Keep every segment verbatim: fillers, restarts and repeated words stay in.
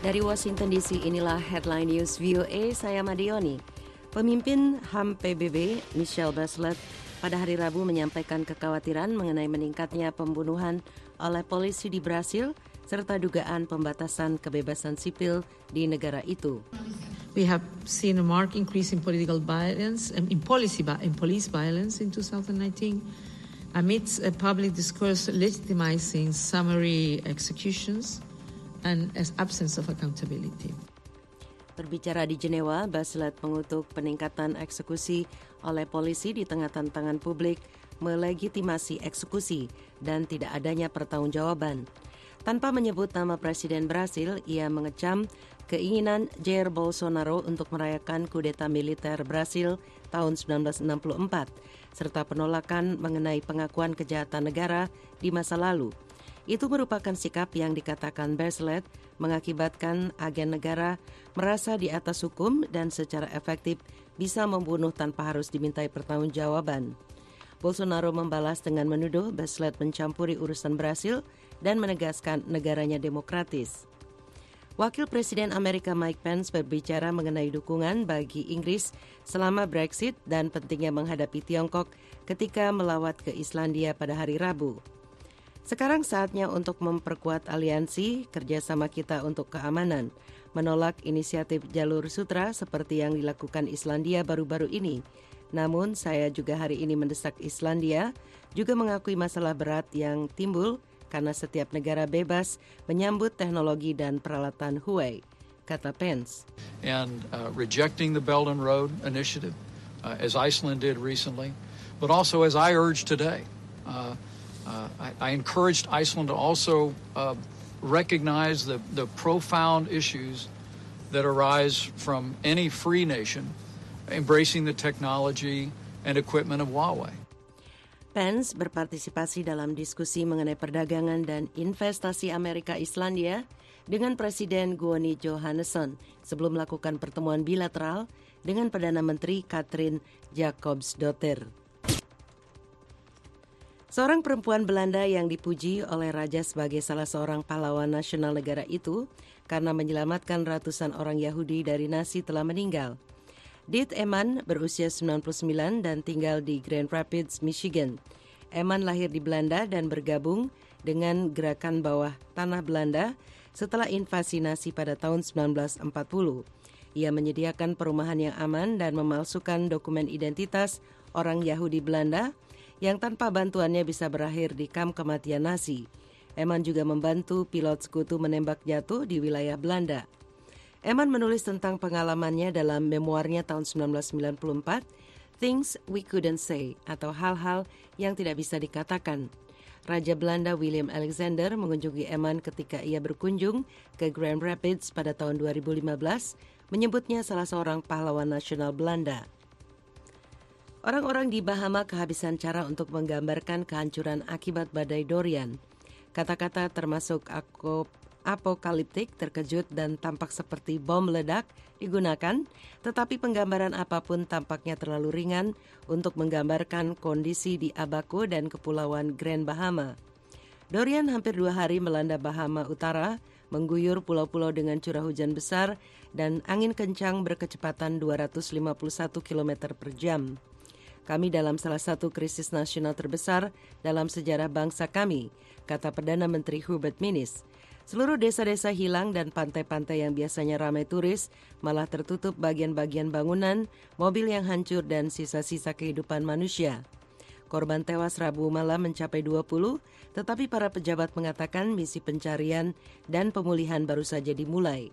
Dari Washington D C, inilah Headline News V O A, saya Madioni. Pemimpin H A M P B B, Michelle Bachelet, pada hari Rabu menyampaikan kekhawatiran mengenai meningkatnya pembunuhan oleh polisi di Brasil, serta dugaan pembatasan kebebasan sipil di negara itu. We have seen a marked increase in political violence, in policy, in police violence in twenty nineteen, amidst a public discourse legitimizing summary executions and as absence of accountability. Berbicara di Jenewa, Bachelet mengutuk peningkatan eksekusi oleh polisi di tengah tantangan publik melegitimasi eksekusi dan tidak adanya pertanggungjawaban. Tanpa menyebut nama Presiden Brasil, ia mengecam keinginan Jair Bolsonaro untuk merayakan kudeta militer Brasil tahun sembilan belas enam puluh empat, serta penolakan mengenai pengakuan kejahatan negara di masa lalu. Itu merupakan sikap yang dikatakan Bachelet mengakibatkan agen negara merasa di atas hukum dan secara efektif bisa membunuh tanpa harus dimintai pertanggungjawaban. Bolsonaro membalas dengan menuduh Bachelet mencampuri urusan Brasil dan menegaskan negaranya demokratis. Wakil Presiden Amerika Mike Pence berbicara mengenai dukungan bagi Inggris selama Brexit dan pentingnya menghadapi Tiongkok ketika melawat ke Islandia pada hari Rabu. Sekarang saatnya untuk memperkuat aliansi kerjasama kita untuk keamanan, menolak inisiatif jalur sutra seperti yang dilakukan Islandia baru-baru ini. Namun saya juga hari ini mendesak Islandia juga mengakui masalah berat yang timbul karena setiap negara bebas menyambut teknologi dan peralatan Huawei, kata Pence. And uh, rejecting the Belt and Road Initiative, uh, as Iceland did recently, but also as I urged today. Uh, Uh, I, I encouraged Iceland to also uh, recognize the, the profound issues that arise from any free nation embracing the technology and equipment of Huawei. Pence berpartisipasi dalam diskusi mengenai perdagangan dan investasi Amerika Islandia dengan Presiden Guðni Johannesson sebelum melakukan pertemuan bilateral dengan Perdana Menteri Katrin Jakobsdottir. Seorang perempuan Belanda yang dipuji oleh raja sebagai salah seorang pahlawan nasional negara itu karena menyelamatkan ratusan orang Yahudi dari Nazi telah meninggal. Dit Eman berusia sembilan puluh sembilan dan tinggal di Grand Rapids, Michigan. Eman lahir di Belanda dan bergabung dengan gerakan bawah tanah Belanda setelah invasi Nazi pada tahun sembilan belas empat puluh. Ia menyediakan perumahan yang aman dan memalsukan dokumen identitas orang Yahudi Belanda yang tanpa bantuannya bisa berakhir di kamp kematian Nazi. Eman juga membantu pilot sekutu menembak jatuh di wilayah Belanda. Eman menulis tentang pengalamannya dalam memoarnya tahun sembilan belas sembilan puluh empat, Things We Couldn't Say, atau hal-hal yang tidak bisa dikatakan. Raja Belanda William Alexander mengunjungi Eman ketika ia berkunjung ke Grand Rapids pada tahun dua ribu lima belas, menyebutnya salah seorang pahlawan nasional Belanda. Orang-orang di Bahama kehabisan cara untuk menggambarkan kehancuran akibat badai Dorian. Kata-kata termasuk apokaliptik, terkejut, dan tampak seperti bom meledak digunakan, tetapi penggambaran apapun tampaknya terlalu ringan untuk menggambarkan kondisi di Abaco dan Kepulauan Grand Bahama. Dorian hampir dua hari melanda Bahama Utara, mengguyur pulau-pulau dengan curah hujan besar dan angin kencang berkecepatan dua ratus lima puluh satu kilometer per jam. Kami dalam salah satu krisis nasional terbesar dalam sejarah bangsa kami, kata Perdana Menteri Hubert Minnis. Seluruh desa-desa hilang dan pantai-pantai yang biasanya ramai turis malah tertutup bagian-bagian bangunan, mobil yang hancur dan sisa-sisa kehidupan manusia. Korban tewas Rabu malam mencapai dua puluh, tetapi para pejabat mengatakan misi pencarian dan pemulihan baru saja dimulai.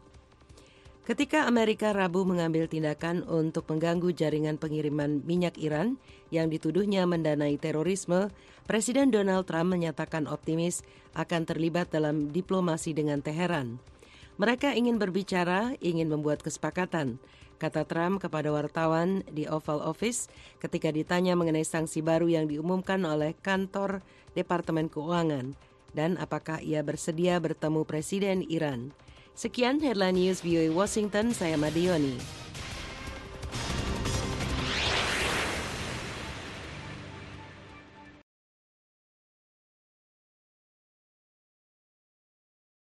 Ketika Amerika Rabu mengambil tindakan untuk mengganggu jaringan pengiriman minyak Iran yang dituduhnya mendanai terorisme, Presiden Donald Trump menyatakan optimis akan terlibat dalam diplomasi dengan Teheran. Mereka ingin berbicara, ingin membuat kesepakatan, kata Trump kepada wartawan di Oval Office ketika ditanya mengenai sanksi baru yang diumumkan oleh kantor Departemen Keuangan dan apakah ia bersedia bertemu Presiden Iran. Sekian Headline News V O A Washington, saya Madioni.